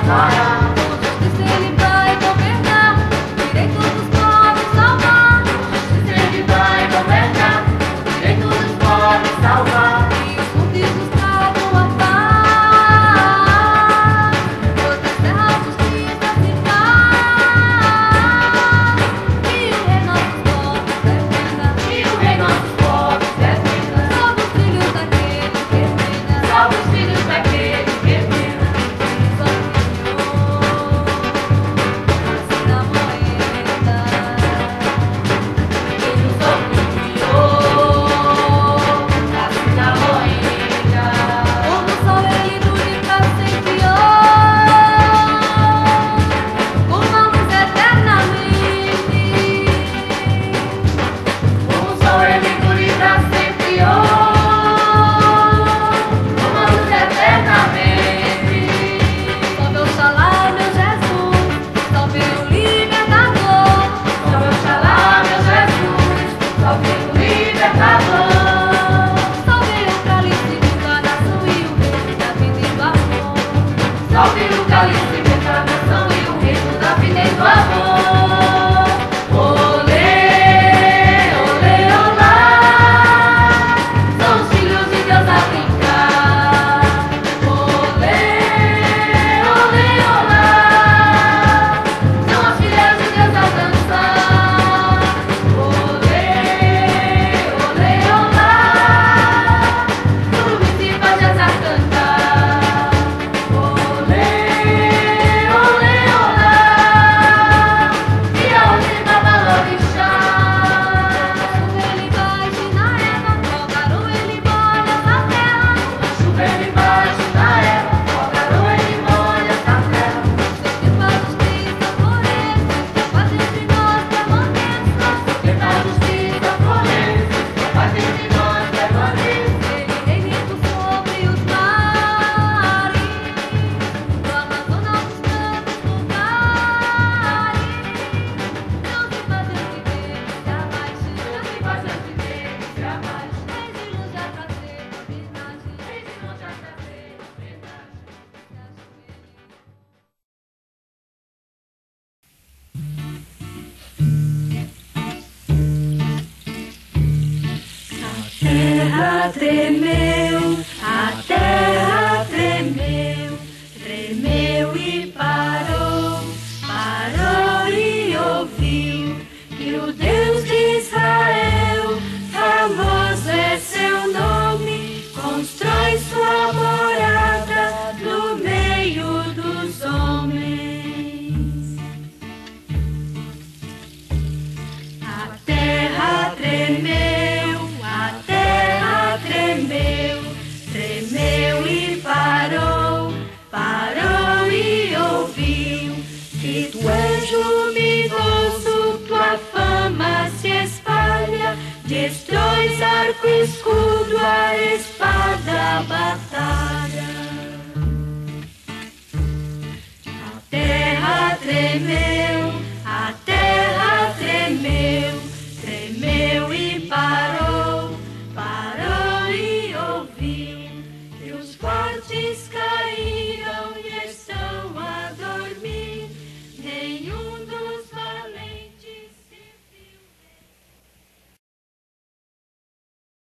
terra tremeu, a terra tremeu, tremeu e parou, parou e ouviu que o Deus de Israel, famoso é seu nome, constrói sua morada no meio dos homens. A terra tremeu, a terra tremeu, tremeu e parou, parou e ouviu que tu és luminoso, tua fama se espalha, destróis arco e escudo, a espada, a batalha. A terra tremeu,